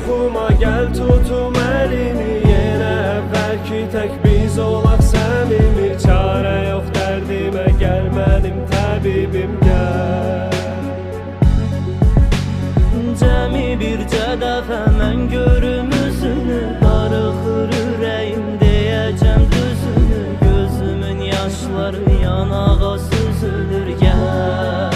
yuxuma gəl tutum əlini. Yenə əvvəlki tək biz olaq səmimi. Çarə yox dərdimə, gəl mənim təbibim gəl. Cəmi bircə dəfə mən görüm üzünü, darıxır ürəyim deyəcəm düzünü. Gözümün yaşları yanağa süzülür, gəl.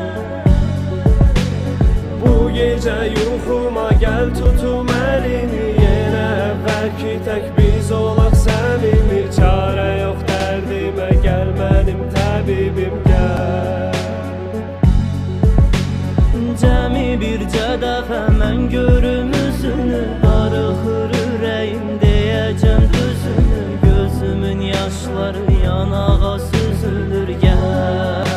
Bu gecə yuxuma gəl tutum əlini. Yenə əvvəlki tək biz olaq səmimi. Çarə yox dərdimə, gəl mənim təbibim gəl. Cəmi bircə dəfə mən görüm üzünü, darıxır ürəyim deyəcəm düzünü. Gözümün yaşları yanağa süzülür, gəl.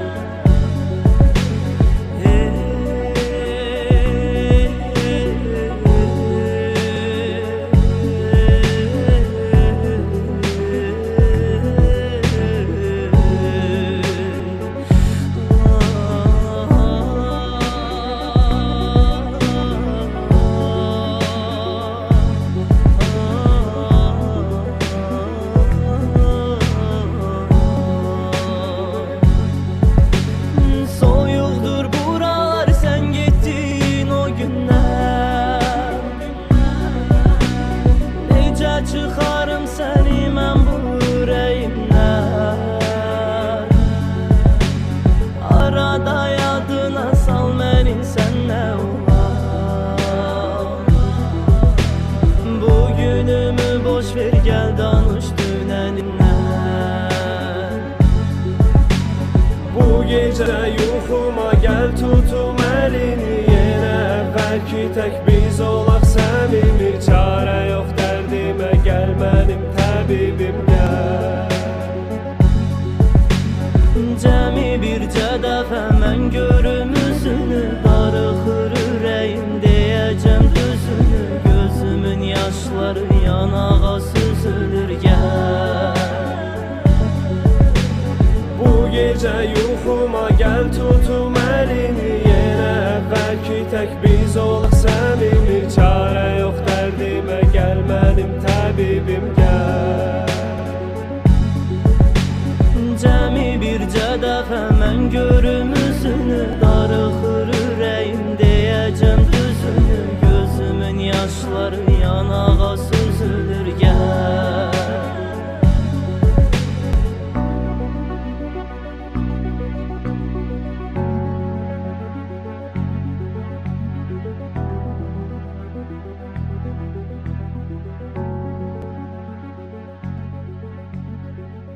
Çıxarım səni mən bu ürəyimdən. Arada yadına sal məni, sən nə olar. Bugünümü boş ver, gəl danış dünənindən. Bu gecə yuxuma gəl tutum əlini. Yenə əvvəlki tək biz olaq səmimi. Çarə yox dərdimə, gəl mənim təbibim gəl. Cəmi bircə dəfə mən görüm üzünü, darıxır ürəyim deyəcəm düzünü. Gözümün yaşları yanağa süzülür, gəl. Bu gecə yuxuma gəl tutum əlini. Yenə əvvəlki tək biz olaq səmimi. Çarə yox